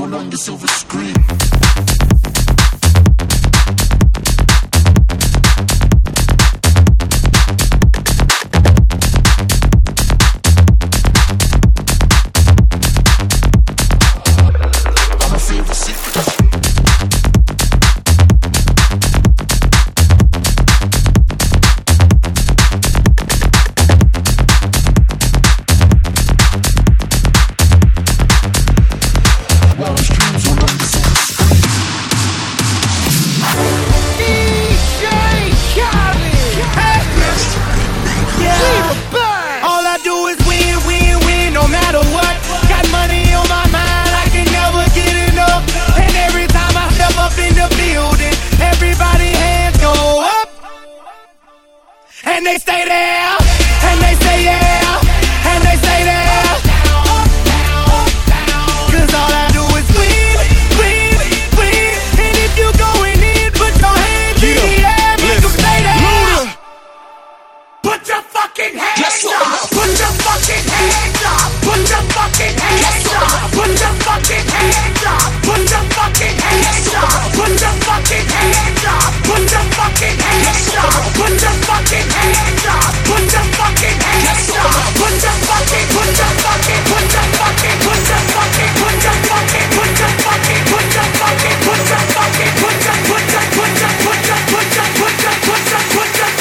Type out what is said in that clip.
all on the silver screen. And they stay there, and they say yeah, and they say there. Cause all I do is win, win, win. And if you going in, put your hands in the air, make them stay there. Put your fucking hands up, put your fucking hands up, put your fucking hands up, put your fucking hands up, put your fucking hands up, put your fucking hands up, put your fucking hands up, put your fucking hands up, put your fucking hands up, put your fucking, put your fucking, put your fucking, put your fucking, put your fucking, put your fucking, put your fucking, put your fucking, put your, put your, put your, put your, put your, put your, put your, put your,